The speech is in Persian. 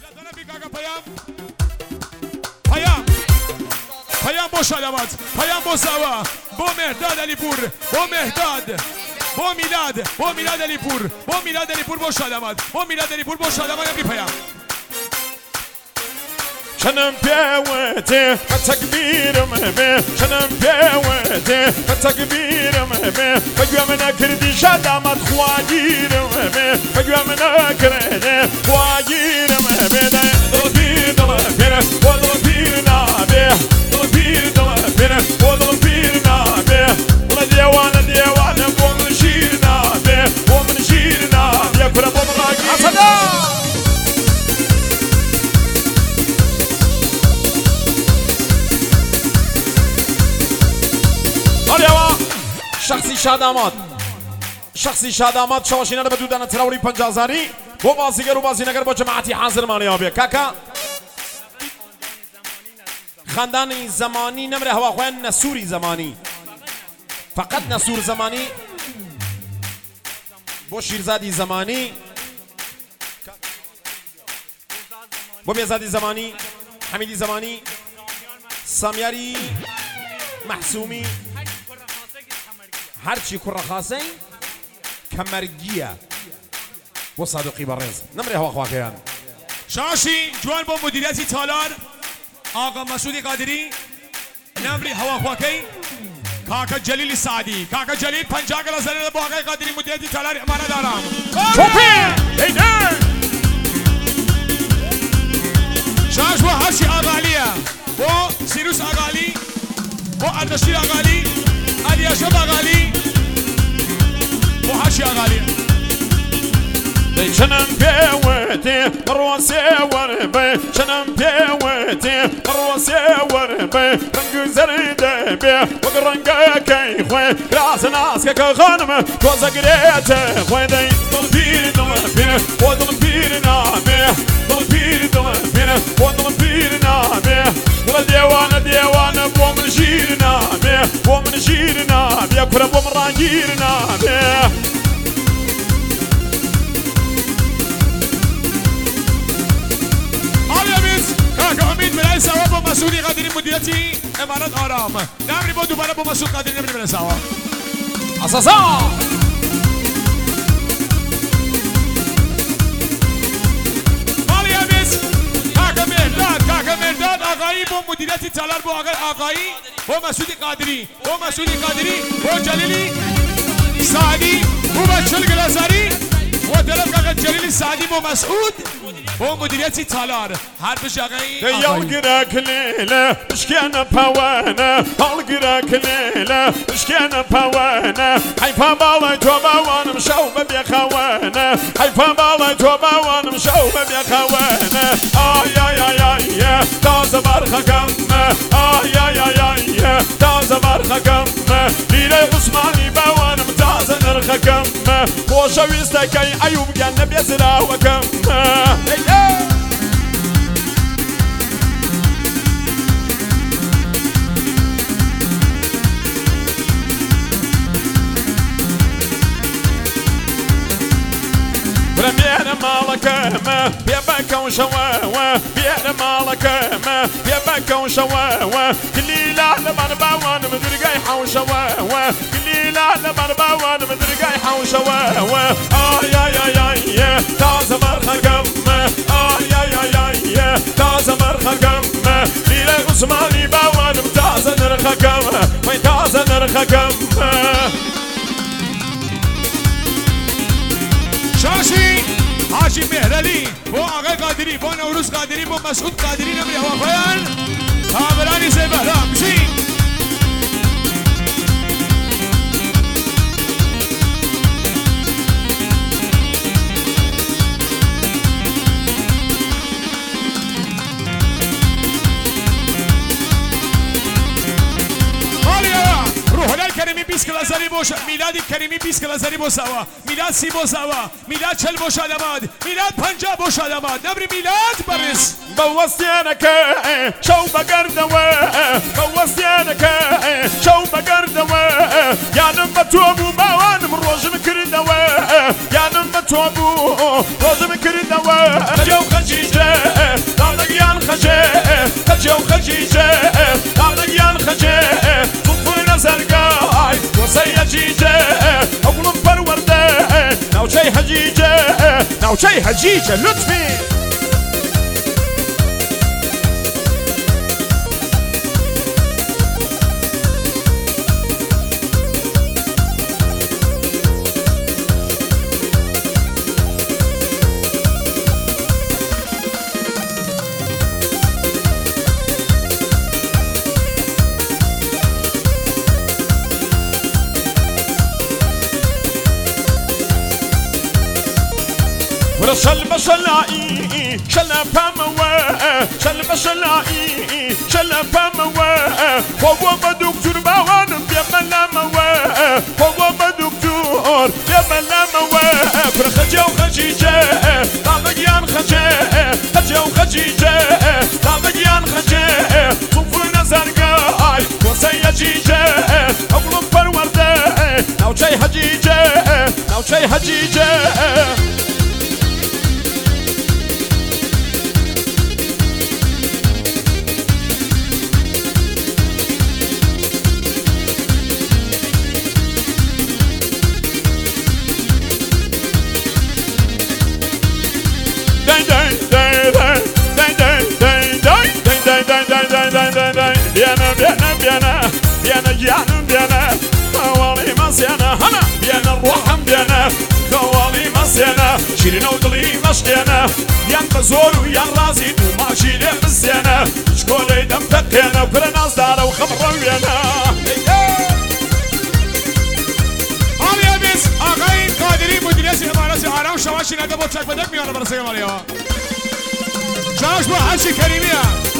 پیام با شلوات، پیام با سوا، با مهداد علی پور، با مهداد، با میلاد علی پور، با میلاد علی پور با شلوات، با میلاد علی پور با شلوات هم پیام. شنم پیوته تکبیرم به شنم پیوته تکبیرم به بگویم نکردی شدامت خواگیرم به بگویم نکردی خواگیرم به دل پیر دل پیر و دل پیر نابه دل پیر دل پیر و دل پیر نابه ولا دیوانه بومن شیر نابه بومن شیر نابه کرا بومن راگیر شخصی شادامات شواشینا رو بدودن تراوری 50,000 با بازیگر و بازیگر با جماعتی حاضر مالی بیا کاکا خاندانی زمانی نمره هوا خوان نسوری زمانی فقط نسور زمانی با شیرزادی زمانی با بیزادی زمانی حمیدی زمانی سامیاری محسومی هرچی کره خاصه کمرگیه و صادقی برز نمره هوا خواهیان شاشی جوان با مدیریتی تالار آقا مسعودی قادری نمره هوا خواهی کاکا جلیل سعدی کاکا جلیل 50 گلازره با آقای قادری مدیریتی تالار امانه دارم شاش با هرچی آقالیه با سیروس آقالی با اردشیر آقالی علی اشرف آقالی با هرچی آقالی شنم پیوته روسی وربه شنم پیوته روسی وربه رنگ زرده به و رنگ کی خوی راس ناس که خانم کوزا گریت خوی دی دل پیر و دل پیر نامه دل پیر و دل پیر نامه ولا دیوانه بومن شیر نامه بومن شیر نامه کرا بومن راگیر نامه برای سوا با مسعودی قادری مدیریتی امارات آرام نمری با دوباره با مسعود قادری نمری برای سوا اساسا مالی همیز کاکا مرداد آقایی با مدیریتی تالار با آقایی با مسعودی قادری با جلیلی سعدی با بچل گلازاری و طرف کاکا جلیلی سعدی با مسعود با مدیریتی تالار هر بش آقایی يلقراك ليلة مشكانة بوانا يلقراك ليلة مشكانة بوانا حيفا بالي توبا وانا مشوبة بيا خوانا حيفا بالي توبا وانا مشوبة بيا خوانا يا تازة برخكم يا تازة برخكم ليلة عثماني بوانا متازة نرخكم وشويستكي أيوب جنب يزرا وكم بيانا مالكما بيبكا وشواوا بيانا مالكما بيبكا وشواوا كليلا لمن باوان مدرقاي حوشواوا كليلا لمن باوان مدرقاي حوشواوا يا تازة مرخكم يا تازة مرخكم ليلة عثماني باوان متازة نرخكم وين تازة نرخكم شاشی حاجی مهرعلی با آقای قادری با نوروز قادری با مسعود قادری نمری هوا خویان کامرانی زی بهرام بشین کریمی 20 کلاسری باشه میلاد کریمی 20 کلاسری باشه میلاد 30 باشه میلاد 40 باشه آدماد میلاد 50 باشه آدماد نبری میلاد برس بوستيانك شو بقردوا بوستيانك شو بقردوا يا نم توبو باوان روز مكردوا يا نم توبو روز مكردوا جو خجيجه خجي وخجيجة ناغيان خجي طفنا زرقاي وصي جيجة أقلب بالوردة ناوشي هجيجة ناوشي هجيجة لطفي شل شلائي شل فموا شل شلائي شل فموا فوق بدكتور باوان بيملا موا فوق بدكتور بيملا موا كل خجي وخجيجة طاقيان خجي خجي وخجيجة طاقيان خجي طفنا زرقاي وصي جيجة أقلب بالوردة ناوشي هجيجة ناوشي هجيجة بيانا جانم بيانا خوالي مسيانا هلا بيانا الروحم بيانا خوالي مسيانا شيرين ودلي مشيانا يان بزور ويان رازي وماشي لي مزيانا شكولي دم تقينا وكل الناس دارا وخبروا بيانا آليا بس آقاين قادرين مديرية إمارة عالم وشواشي ندبو تشاك بدك ميانا برسي ماليا شواش بو حشي كريمية